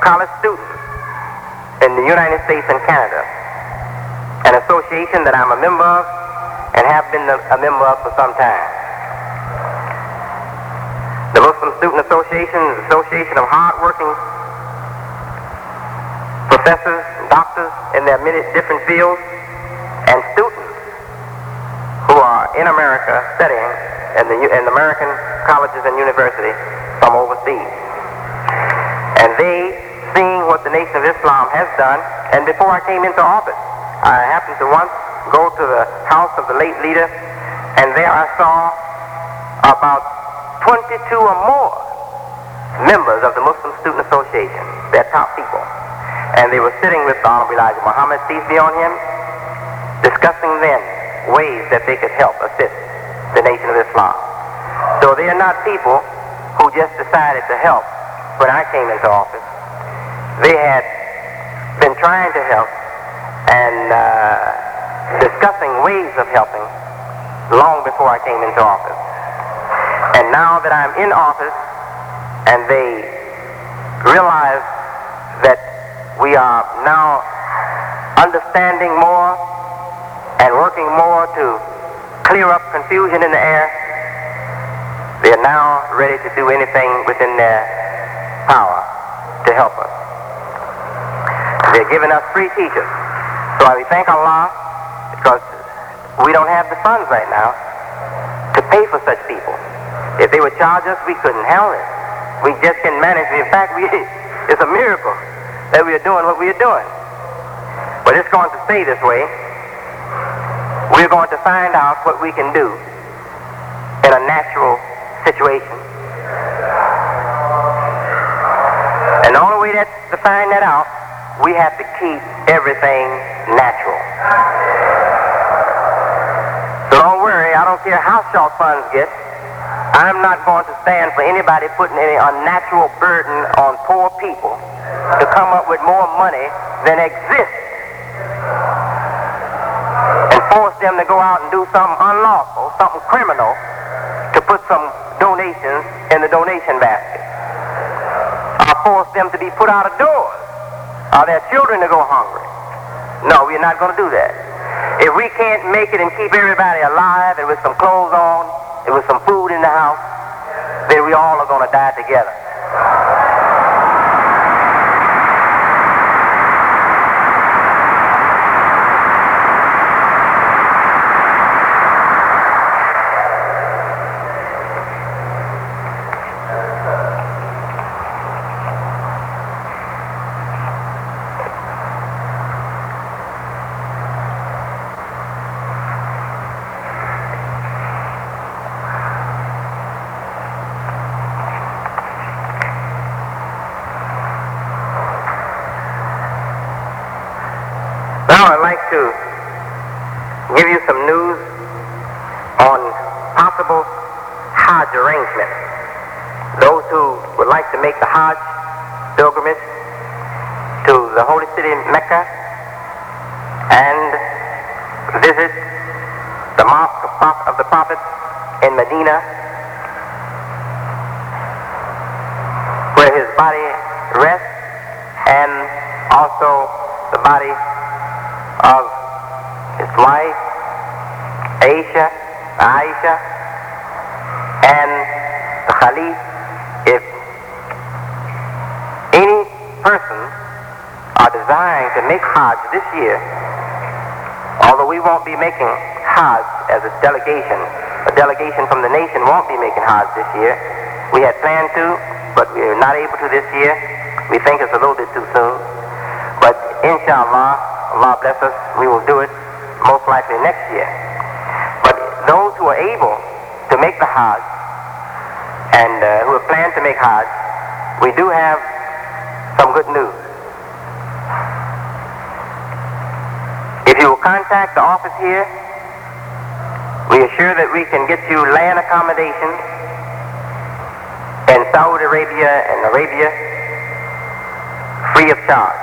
college students in the United States and Canada, an association that I'm a member of and have been a member of for some time. The Muslim Student Association is an association of hard-working professors, doctors in their many different fields, and students who are in America studying in American colleges and universities from overseas. And they, seeing what the Nation of Islam has done, and before I came into office, I happened to once go to the house of the late leader, and there I saw about 22 or more members of the Muslim Student Association, their top people. And they were sitting with the Honorable Elijah Muhammad, peace be on him, discussing then ways that they could help assist the Nation of Islam. So they are not people who just decided to help when I came into office. They had been trying to help and discussing ways of helping long before I came into office. And now that I'm in office and they realize that we are now understanding more and working more to clear up confusion in the air, they are now ready to do anything within their power to help us. They're giving us free teachers. So we thank Allah because we don't have the funds right now to pay for such people. If they would charge us, we couldn't handle it. We just can manage it. In fact, it's a miracle that we are doing what we are doing. But it's going to stay this way. We're going to find out what we can do in a natural situation. And the only way to find that out, we have to keep everything natural. So don't worry, I don't care how short funds get. I'm not going to stand for anybody putting any unnatural burden on poor people to come up with more money than exists and force them to go out and do something unlawful, something criminal, to put some donations in the donation basket. Or force them to be put out of doors, or their children to go hungry. No, we're not going to do that. If we can't make it and keep everybody alive and with some clothes on and with some food in the house, then we all are going to die together. Now I'd like to give you some news on possible Hajj arrangements. Those who would like to make the Hajj pilgrimage to the holy city Mecca and visit the mosque of the Prophet in Medina, where his body rests, and also the body of his wife, Aisha, and the Khalif. If any person are desiring to make Hajj this year, although we won't be making Hajj as a delegation from the nation won't be making Hajj this year. We had planned to, but we're not able to this year. We think it's a little bit too soon. But inshallah, Allah bless us, we will do it most likely next year. But those who are able to make the Hajj and who have planned to make Hajj, we do have some good news. If you will contact the office here, we are sure that we can get you land accommodation in Saudi Arabia and Arabia free of charge.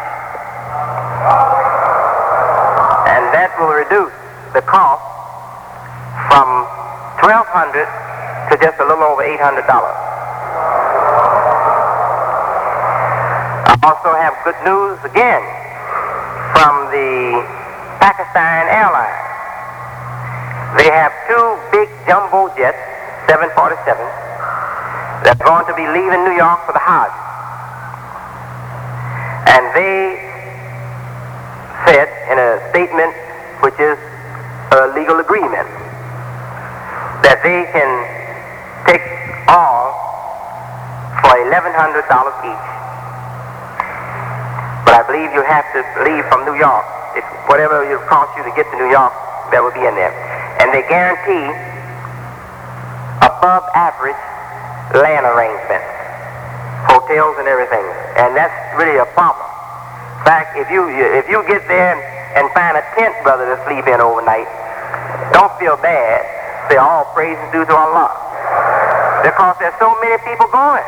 And that will reduce the cost from $1,200 to just a little over $800. I also have good news again from the Pakistan Airlines. They have two big jumbo jets, 747s, that are going to be leaving New York for the Hajj. And they said in a statement, which is a legal agreement, that they can take all for $1,100 each. But I believe you have to leave from New York. Whatever it costs you to get to New York, that will be in there. And they guarantee above average land arrangements, hotels and everything. And that's really a problem. In fact, if you get there and find a tent, brother, to sleep in overnight, don't feel bad. Say all praise is due to Allah. Because there's so many people going.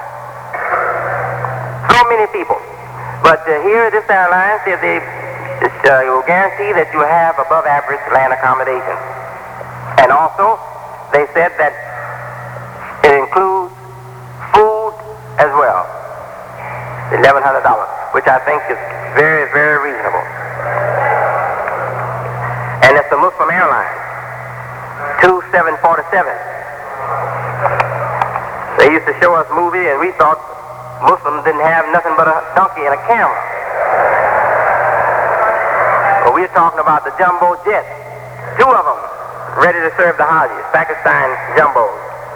So many people. But here, this airline says they will guarantee that you have above average land accommodation. And also, they said that it includes food as well. $1,100, which I think is very, very reasonable. And it's a Muslim airline. 747. They used to show us movies, and we thought Muslims didn't have nothing but a donkey and a camera. But we're talking about the jumbo jets. Two of them ready to serve the Hajis, Pakistan jumbos.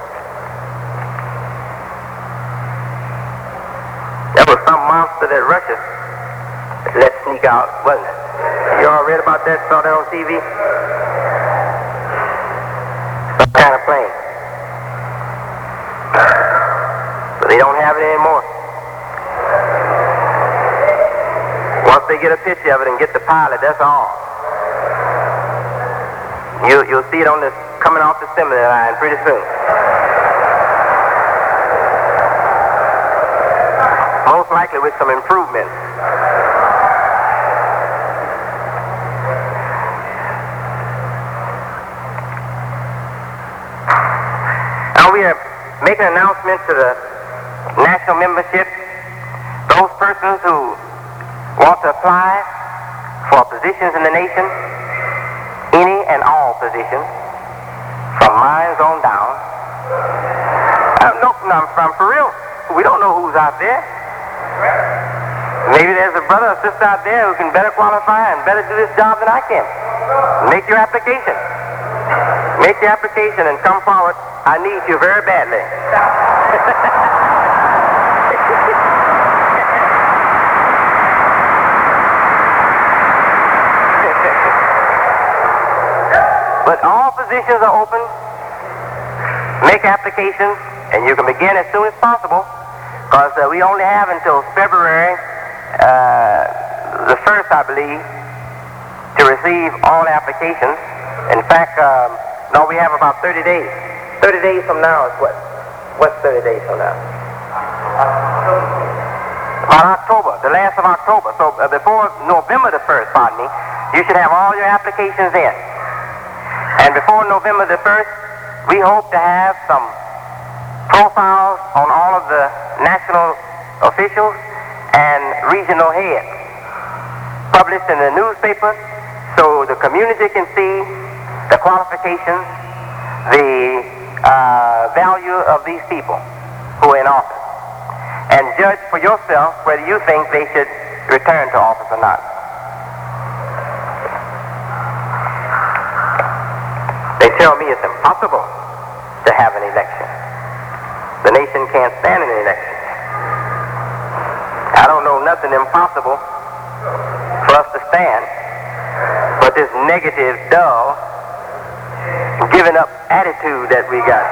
That was some monster that Russia let sneak out, wasn't it? You all read about that, saw that on TV? Some kind of plane. But they don't have it anymore. Once they get a picture of it and get the pilot, that's all. You'll see it on this coming off the assembly line pretty soon. Most likely with some improvements. Now we are making an announcement to the national membership. Those persons who want to apply for positions in the nation, any and all positions, from mines on down. I'm for real. We don't know who's out there. Maybe there's a brother or sister out there who can better qualify and better do this job than I can. Make your application. Make the application and come forward. I need you very badly. But all positions are open. Make applications, and you can begin as soon as possible, because we only have until February the 1st, I believe, to receive all applications. In fact, no, we have about 30 days. 30 days from now is what? What's 30 days from now? About October, the last of October. So before November the 1st, pardon me, you should have all your applications in. And before November the 1st, we hope to have some profiles on all of the national officials and regional heads published in the newspaper so the community can see the qualifications, the value of these people who are in office, and judge for yourself whether you think they should return to office or not. They tell me it's impossible to have an election. The nation can't stand an election. I don't know nothing impossible for us to stand, but this negative, dull, giving up attitude that we got.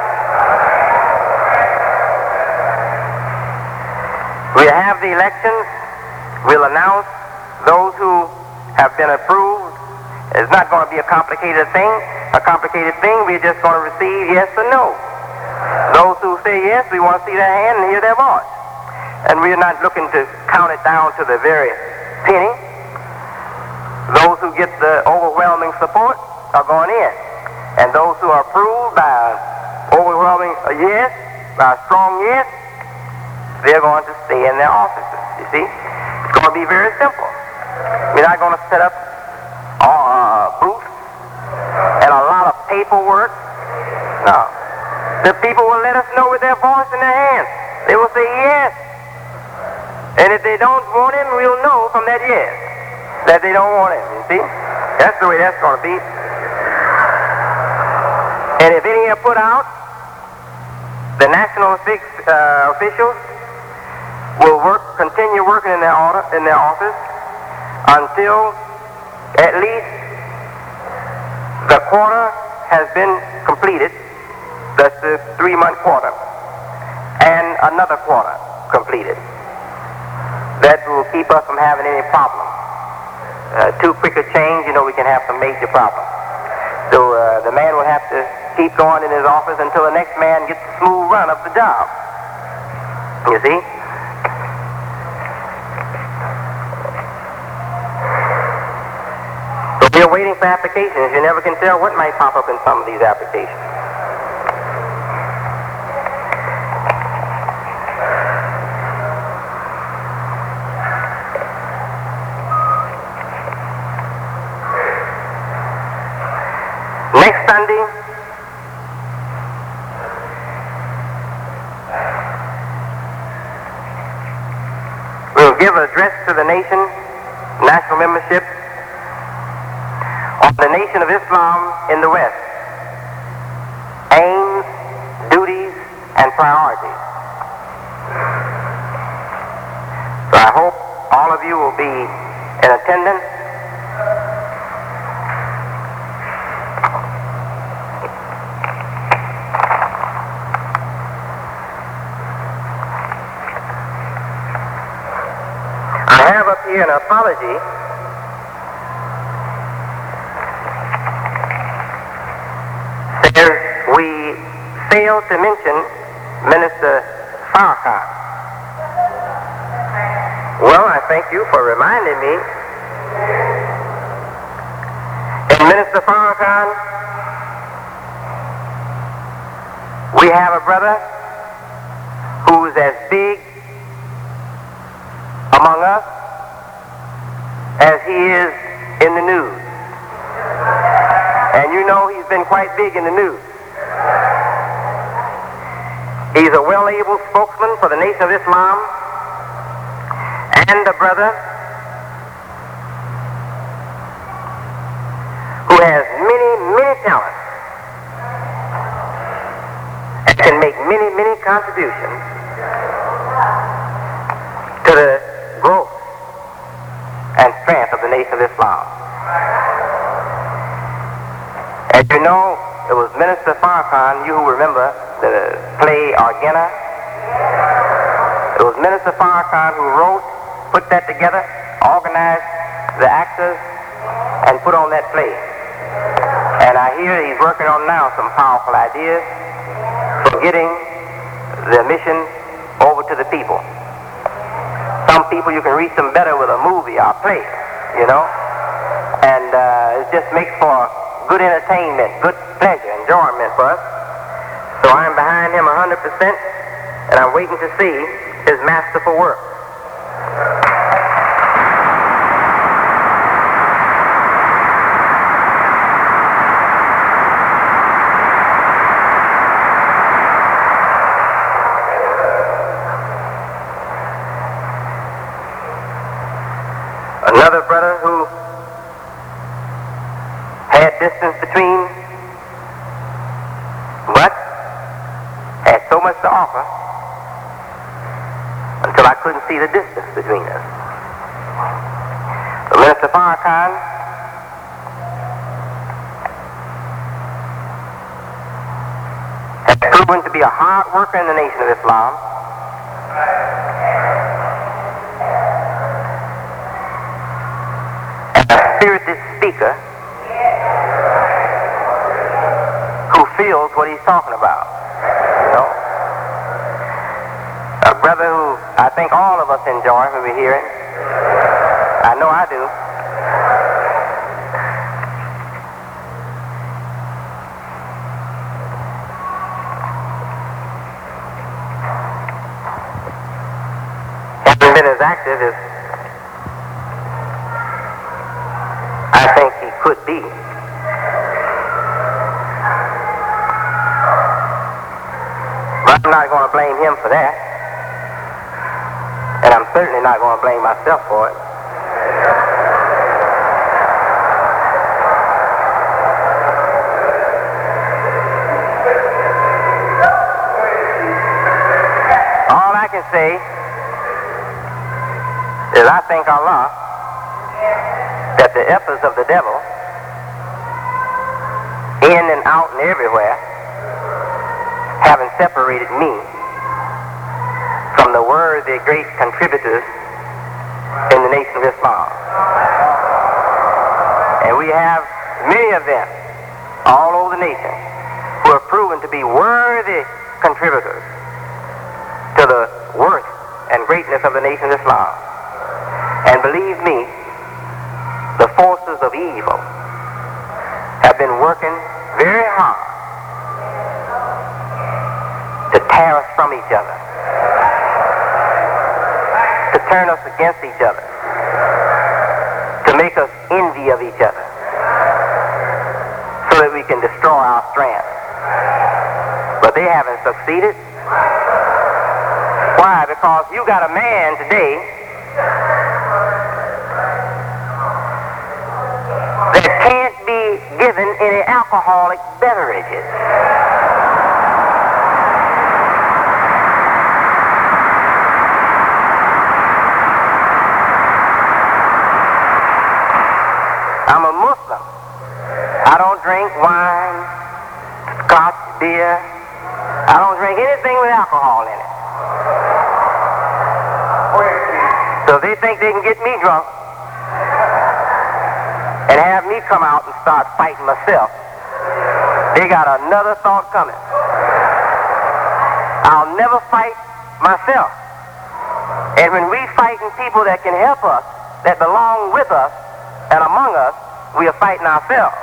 We'll have the elections. We'll announce those who have been approved. It's not going to be a complicated thing. We're just going to receive yes or no. Those who say yes, we want to see their hand and hear their voice. And we're not looking to count it down to the very penny. Those who get the overwhelming support are going in. And those who are approved by overwhelming yes, by a strong yes, they're going to stay in their offices. You see? It's going to be very simple. We're not going to set up booths and a lot of paperwork. No. The people will let us know with their voice in their hands. They will say yes. And if they don't want him, we'll know from that yes that they don't want him. You see? That's the way that's going to be. And if any are put out, the national officials will continue working in their office until at least the quarter has been completed. That's the 3-month quarter, and another quarter completed. That will keep us from having any problem. Too quick a change, we can have some major problems. So the man will have to keep going in his office until the next man gets a smooth run of the job. You see? So we're waiting for applications. You never can tell what might pop up in some of these applications. Next Sunday, we'll give an address to the nation, national membership, on the Nation of Islam in the West. Aims, duties, and priorities. So I hope all of you will be in attendance. I have up here an apology says we failed to mention Minister Farrakhan. Well, I thank you for reminding me. And Minister Farrakhan, we have a brother who's as big among us as he is in the news. And he's been quite big in the news. He's a well-able spokesman for the Nation of Islam and a brother who has many, many talents and can make many, many contributions to the growth and strength of the Nation of Islam. As you know, it was Minister Farrakhan, you who remember the play Argena. It was Minister Farrakhan who put that together, organized the actors, and put on that play. And I hear he's working on now some powerful ideas for getting the mission over to the people. Some people you can reach them better with a movie or a play, and it just makes for good entertainment, good pleasure, enjoyment for us. So I'm behind him 100%, and I'm waiting to see his masterful work. Another brother who had distance between, but had so much to offer until I couldn't see the distance between us. So Minister Farrakhan has proven to be a hard worker in the Nation of Islam. And a spirited speaker who feels what he's talking about. A brother who I think all of us enjoy when we hear it. I know I do. active as I think he could be. But I'm not going to blame him for that. And I'm certainly not going to blame myself for it. All I can say is I thank Allah that the efforts of the devil, in and out and everywhere, haven't separated me from the worthy great contributors in the Nation of Islam. And we have many of them all over the nation who have proven to be worthy contributors to the worth and greatness of the Nation of Islam. And believe me, the forces of evil have been working very hard to tear us from each other, to turn us against each other, to make us envy of each other, so that we can destroy our strength. But they haven't succeeded. Why? Because you got a man today that can't be given any alcoholic beverages. I'm a Muslim. I don't drink wine, scotch, beer. I don't drink anything with alcohol in it. So they think they can get me drunk and have me come out and start fighting myself. They got another thought coming. I'll never fight myself. And when we fighting people that can help us, that belong with us and among us, we are fighting ourselves.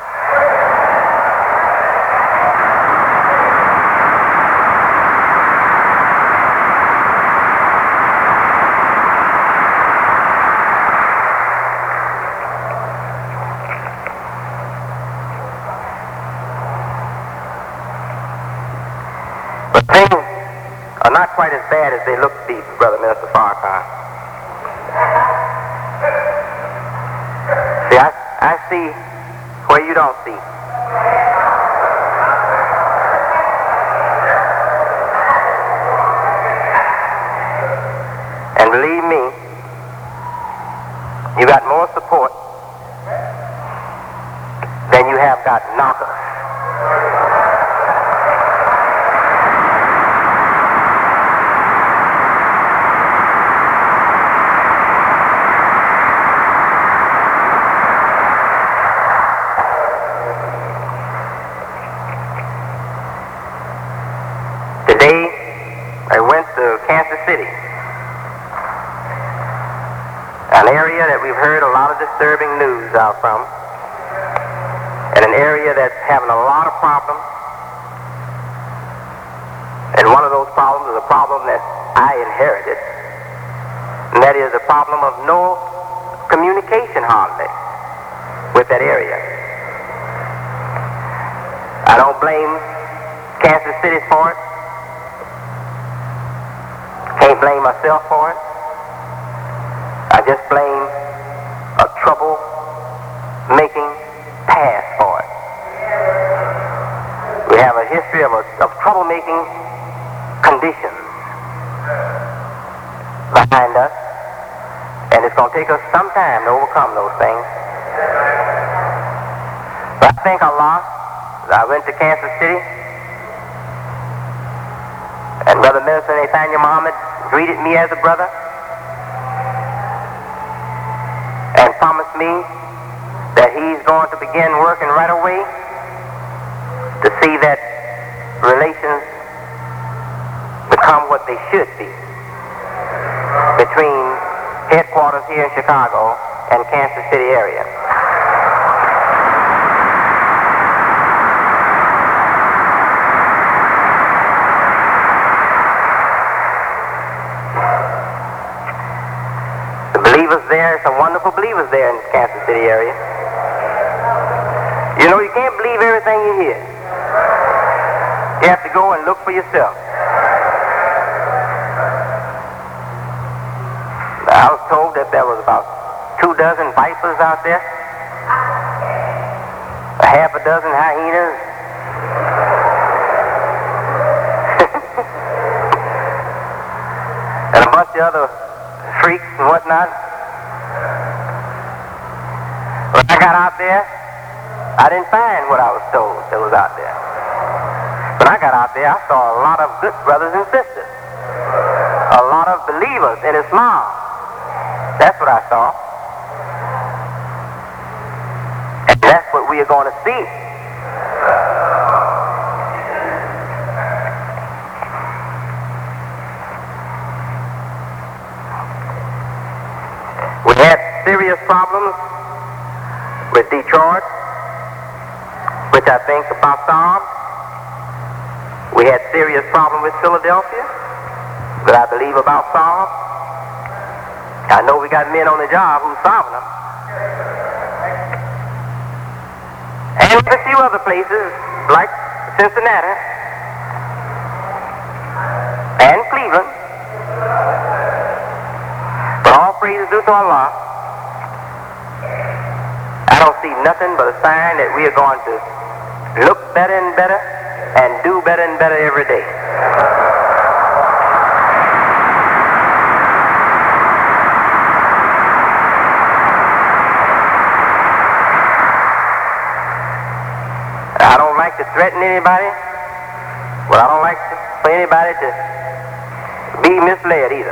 But things are not quite as bad as they look to be, Brother Minister Farrakhan. See, I see where you don't see. And believe me, you got more support than you have got knockers. Today, I went to Kansas City, an area that we've heard a lot of disturbing news out from, and an area that's having a lot of problems. And one of those problems is a problem that I inherited, and that is the problem of no communication hardly with that area. I don't blame Kansas City for it. Can't blame myself for it. I just blame a trouble-making past for it. We have a history of trouble-making conditions behind us, and it's going to take us some time to overcome those things. But I thank Allah that I went to Kansas City, and Brother Minister Nathaniel Muhammad greeted me as a brother and promised me that he's going to begin working right away to see that relations become what they should be between headquarters here in Chicago and Kansas City area. There's some wonderful believers there in the Kansas City area. You know, you can't believe everything you hear. You have to go and look for yourself. I was told that there was about 2 dozen vipers out there, a half a dozen hyenas, and a bunch of other freaks and whatnot. When I got out there, I didn't find what I was told that was out there. When I got out there, I saw a lot of good brothers and sisters, a lot of believers in Islam. That's what I saw. And that's what we are going to see. We had serious problems with Detroit, which I think about Psalm. We had serious problems with Philadelphia, that I believe about Psalm. I know we got men on the job who's solving them. And a few other places, like Cincinnati and Cleveland. But all praise is due to Allah. I don't see nothing but a sign that we are going to look better and better and do better and better every day. I don't like to threaten anybody, but I don't like for anybody to be misled either.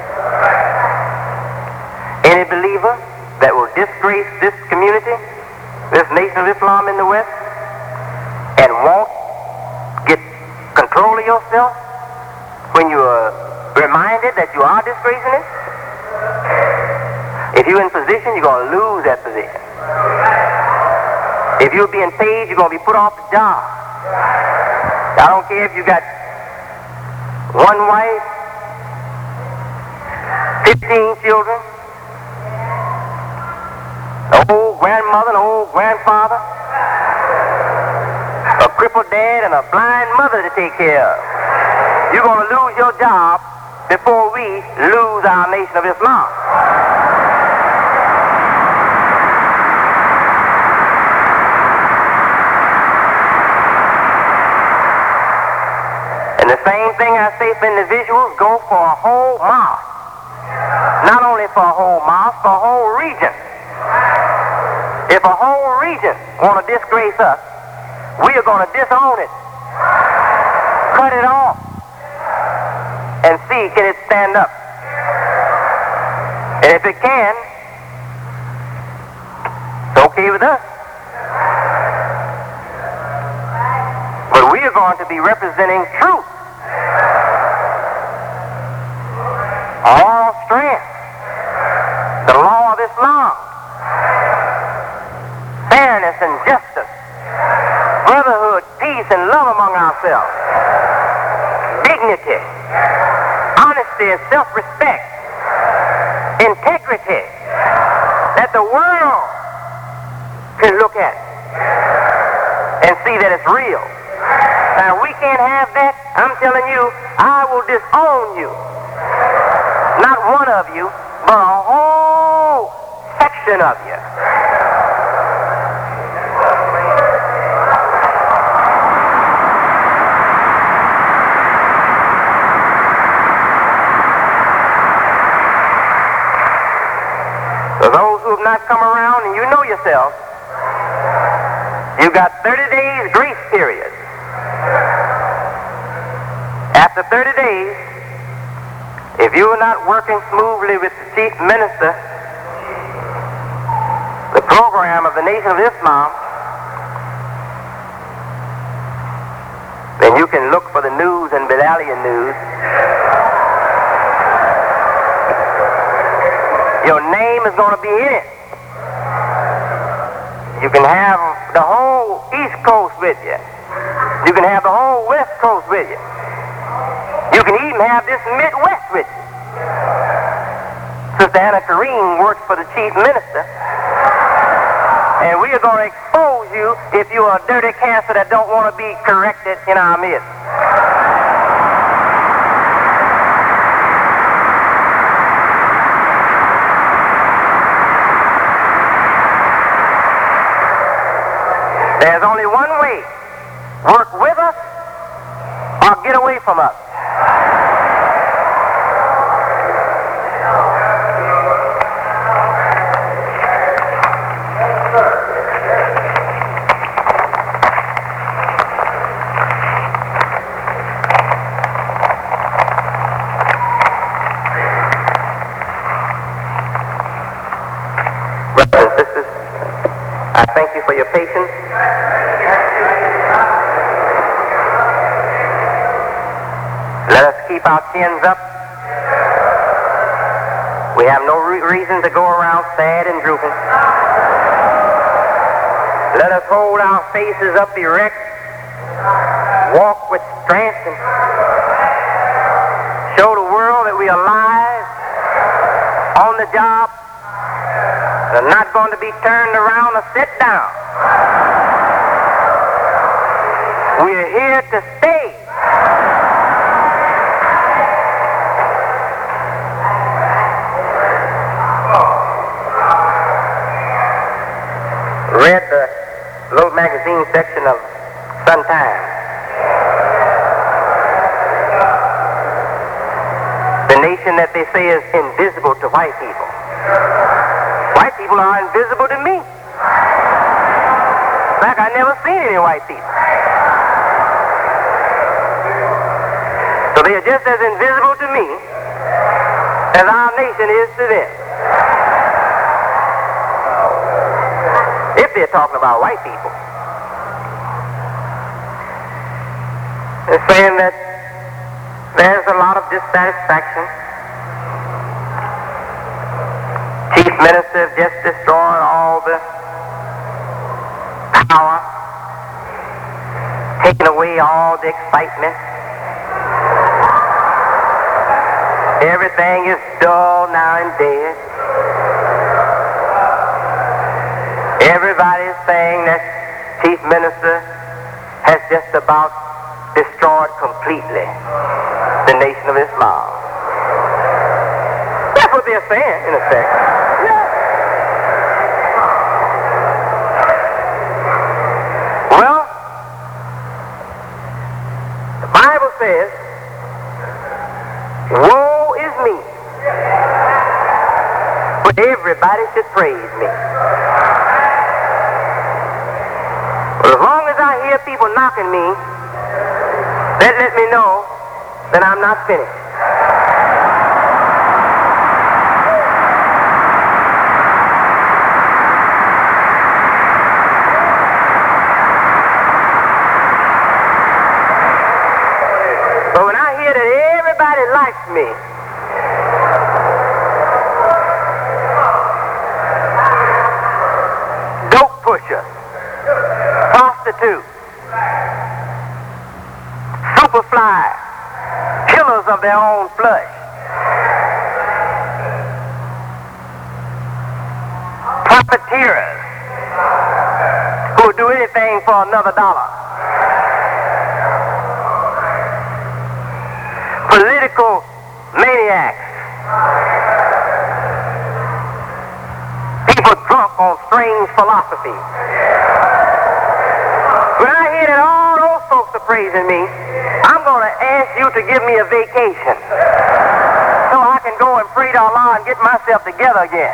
Any believer that will disgrace this community, this nation of Islam in the West, and won't get control of yourself when you are reminded that you are disgracing it, if you're in position, you're going to lose that position. If you're being paid, you're going to be put off the job. I don't care if you got one wife, 15 children, an old grandmother, an old grandfather, a crippled dad, and a blind mother to take care of. You're going to lose your job before we lose our nation of Islam. The same thing I say for individuals go for a whole mosque. Not only for a whole mosque, for a whole region. If a whole region want to disgrace us, we are going to disown it. Cut it off. And see, can it stand up? And if it can, it's okay with us. But we are going to be representing truth. All strength, the law of Islam, fairness and justice, brotherhood, peace and love among ourselves, dignity, honesty and self-respect, integrity, that the world can look at and see that it's real. Now, we can't have that. I'm telling you, I will disown you. Not one of you, but a whole section of you. For those who have not come around, and you know yourself, you got 30 days grace period. After 30 days, if you are not working smoothly with the chief minister, the program of the Nation of Islam, then you can look for the news and Bilalian news. Your name is going to be in it. You can have the whole East Coast with you. You can have the whole West Coast with you. You can even have this Midwest with you. Sister Anna Kareem works for the chief minister. And we are going to expose you if you are a dirty cancer that don't want to be corrected in our midst. There's only one way. Work with us or get away from us. Brothers and sisters, I thank you for your patience. Let us keep our chins up. We have no reason to go around sad and drooping. Let us hold our faces up erect, walk with strength, and show the world that we are alive, on the job, and are not going to be turned around or sit down. We are here to stay. Read the little magazine section of Sun Times. The nation that they say is invisible to white people. White people are invisible to me. In fact, I've never seen any white people. So they are just as invisible to me as our nation is to them. If they're talking about white people. They're saying that there's a lot of dissatisfaction. Chief Minister just destroyed all the power, taking away all the excitement. Everything is dull now and dead. Everybody is saying that Chief Minister has just about destroyed completely the Nation of Islam. That's what they're saying, in effect. Yeah. Well, the Bible says, woe is me, but everybody should praise me. But as long as I hear people knocking me, that let me know that I'm not finished. But when I hear that everybody likes me, dope pusher, prostitute, superfly, killers of their own flesh, profiteers who will do anything for another dollar, political maniacs, people drunk on strange philosophies. When I hear that all those folks are praising me, I'm going to ask you to give me a vacation so I can go and pray to Allah and get myself together again.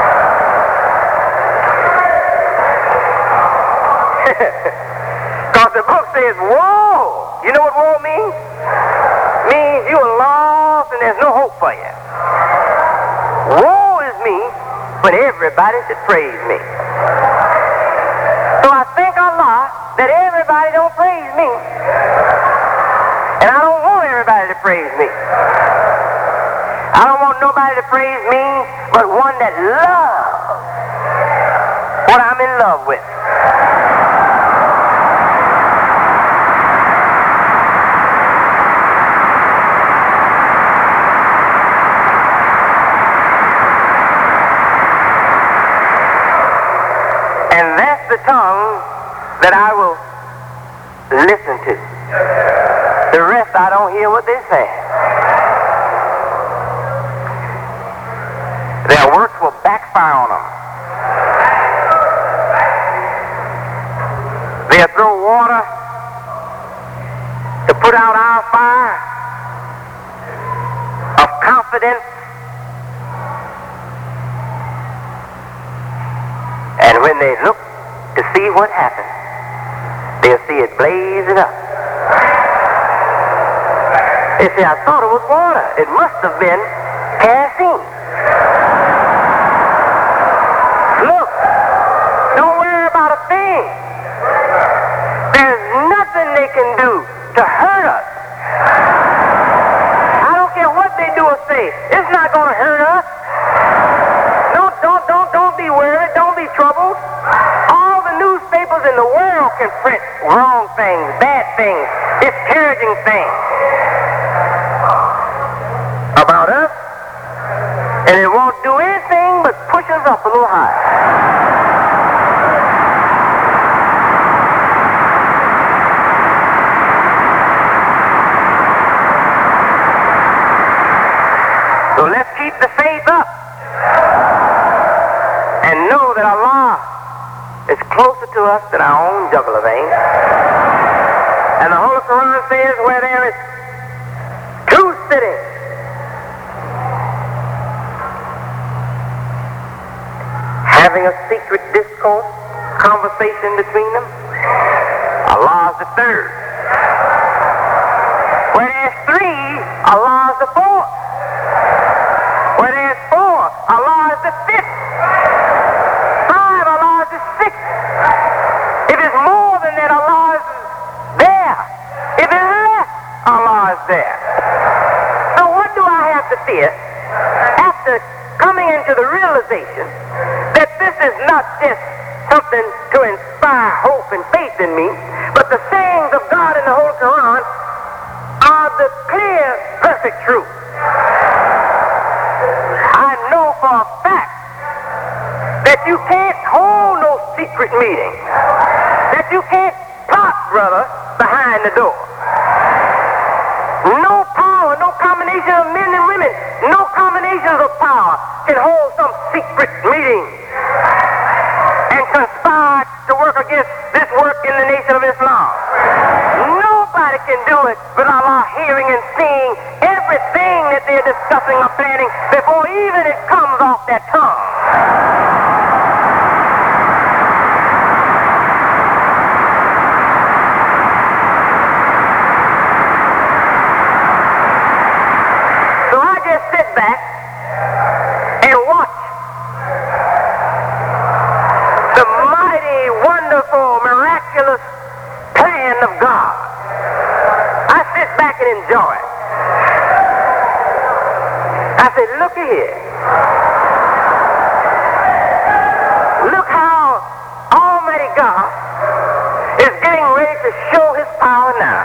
Because the book says, woe. You know what woe means? Means you are lost and there's no hope for you. Woe is me when everybody should praise me. So I thank Allah that everybody don't praise me. And I don't want everybody to praise me. I don't want nobody to praise me but one that loves what I'm in love with. the tongue that I will listen to. The rest I don't hear what they say. Their works will backfire on them. They'll throw water to put out our fire of confidence. And when they look to see what happened, they'll see it blazing up. They say, I thought it was water. It must have been kerosene. Look, don't worry about a thing. There's nothing they can do to hurt us. I don't care what they do or say. It's not going to hurt us. Don't be worried. Don't be troubled. All the newspapers in the world can print wrong things, bad things, discouraging things about us, and it won't do anything but push us up a little higher. So let's keep the faith up and know that Allah is closer to us than our own jugular vein. And the Holy Quran says, where there is two sitting, having a secret discourse, conversation between them, Allah is the third. Where there's three, Allah is the fourth. Where there's four, Allah is the fifth. Five, Allah is the sixth. If it's more than that, Allah is there. If it's less, Allah is there. So what do I have to fear after coming into the realization that this is not just something to inspire hope and faith in me, but the sayings of God in the Holy Quran are the clear, perfect truth. I know for a fact that you can't hold no secret meeting, that you can't plot, brother, behind the door. No power, no combination of men and women, no combinations of power can hold some secret meeting and conspire to work against this work in the nation of Islam. Nobody can do it without Allah hearing and seeing everything that they're discussing or planning before even it comes off their tongue. So I just sit back and watch the mighty, wonderful, miraculous plan of God. I sit back and enjoy it. I said, look here. Look how Almighty God is getting ready to show his power now.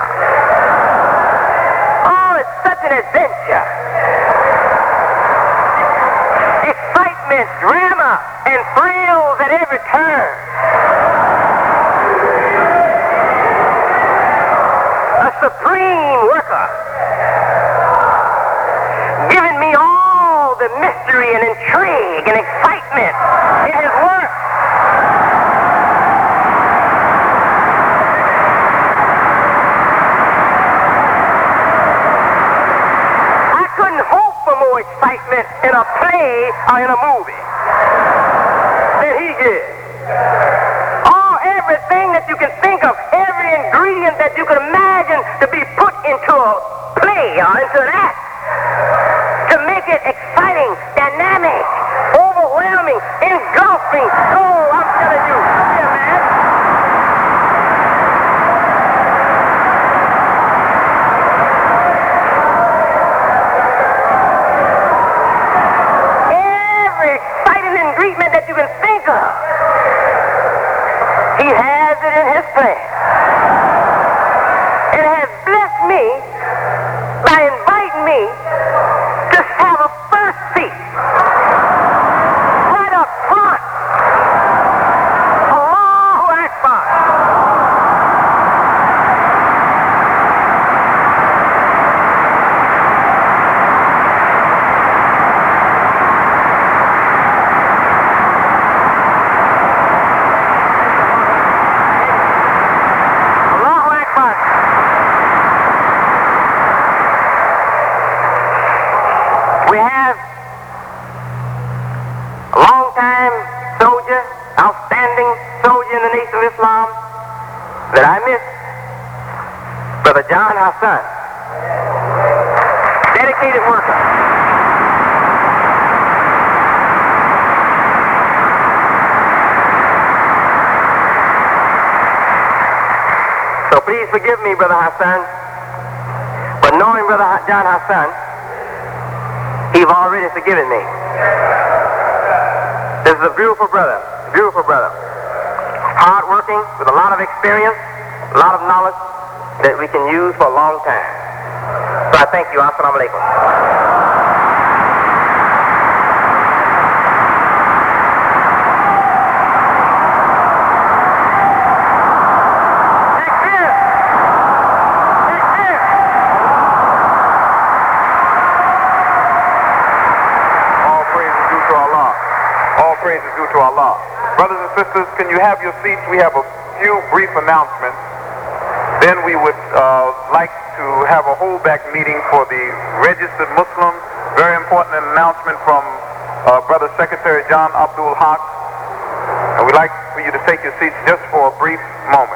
Oh, it's such an adventure. Excitement, drama, and thrills at every turn. A supreme worker, giving me all the mystery and intrigue and excitement in his work. I couldn't hope for more excitement in a play or in a movie than he did. Everything that you can think of, every ingredient that you can imagine to be put into a play or into an act to make it exciting, dynamic, overwhelming, engulfing. Oh, I'm telling you, yeah, man. Every exciting ingredient that you can think of, he has it in his plan. It has blessed me by inviting me We have a long-time soldier, outstanding soldier in the Nation of Islam that I miss, Brother John Hassan. Dedicated worker. So please forgive me, Brother Hassan, but knowing Brother John Hassan, he's already forgiven me. This is a beautiful brother, hard working, with a lot of experience, a lot of knowledge that we can use for a long time. So I thank you. Assalamu alaikum. Praise is due to Allah. Brothers and sisters, can you have your seats? We have a few brief announcements. Then we would like to have a holdback meeting for the registered Muslims. Very important announcement from Brother Secretary John Abdul Haq. And we'd like for you to take your seats just for a brief moment.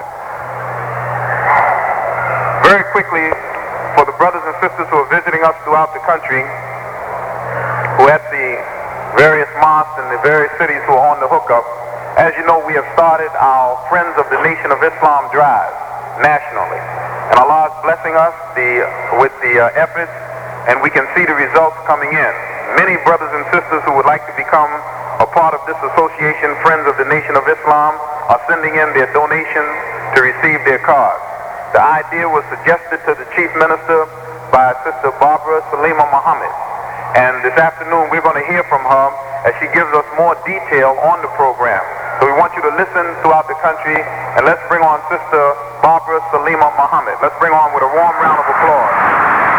Very quickly, for the brothers and sisters who are visiting us throughout the country, who at the various mosques in the various cities who are on the hookup, as you know, we have started our Friends of the Nation of Islam drive nationally. And Allah is blessing us with the efforts, and we can see the results coming in. Many brothers and sisters who would like to become a part of this association, Friends of the Nation of Islam, are sending in their donations to receive their cards. The idea was suggested to the Chief Minister by Sister Barbara Salima Muhammad. And this afternoon we're going to hear from her as she gives us more detail on the program. So we want you to listen throughout the country, and let's bring on Sister Barbara Salima Muhammad. Let's bring on with a warm round of applause.